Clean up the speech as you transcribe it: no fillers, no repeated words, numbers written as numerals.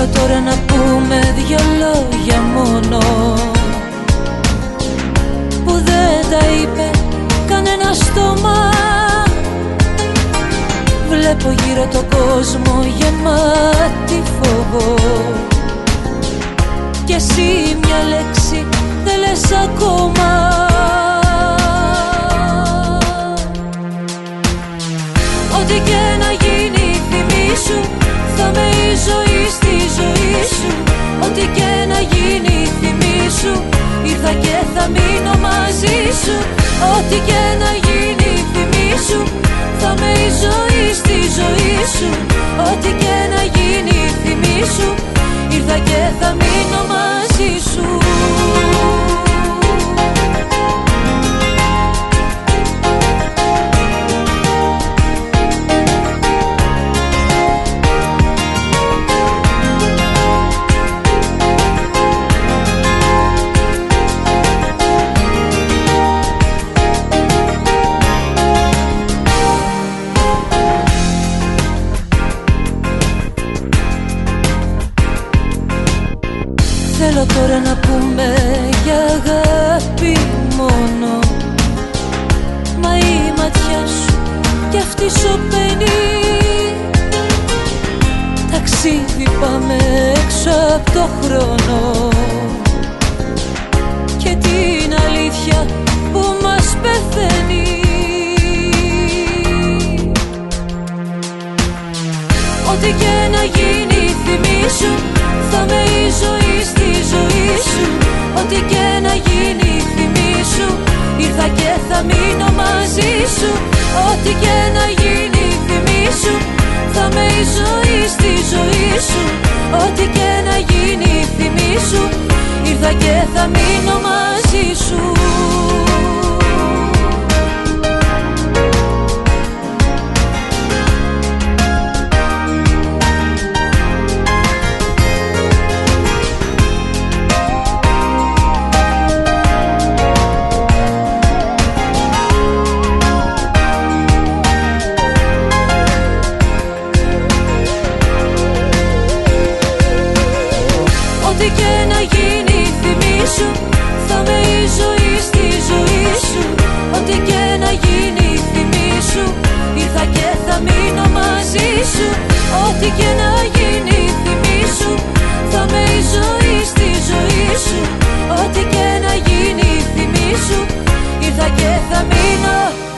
Θέλω τώρα να πούμε δυο λόγια μόνο, που δεν τα είπε κανένα στόμα. Βλέπω γύρω το κόσμο γεμάτη φόβο, κι εσύ μια λέξη δεν λες ακόμα. Ό,τι και να γίνει θυμήσου, θα με η ζωή στη ζωή σου. Ό,τι και να γίνει θυμήσου, ήρθα και θα μείνω μαζί σου. Ό,τι και να γίνει θυμήσου, θα με η ζωή στη ζωή σου. Ό,τι και να γίνει θυμήσου, ήρθα και θα μείνω μαζί σου. Θέλω τώρα να πούμε για αγάπη μόνο, μα η ματιά σου κι αυτή σωπαίνει. Ταξίδι πάμε έξω από το χρόνο και την αλήθεια που μας πεθαίνει. Ό,τι και να γίνει θυμήσου, θα με η ζωή στη ζωή σου. Ό,τι και να γίνει θυμήσου, ήρθα και θα μείνω μαζί σου. Ό,τι και να γίνει θυμήσου, θα με η ζωή στη ζωή σου. Ό,τι και να γίνει θυμήσου, ήρθα και θα μείνω μαζί σου. Ό,τι και να γίνει θυμήσου, θα με η ζωή στη ζωή σου. Ό,τι και να γίνει θυμήσου, ήρθα και θα μείνω μαζί σου. Ό,τι και να γίνει θυμήσου, θα με η ζωή στη ζωή σου. Ό,τι και να γίνει θυμήσου, ήρθα και θα μείνω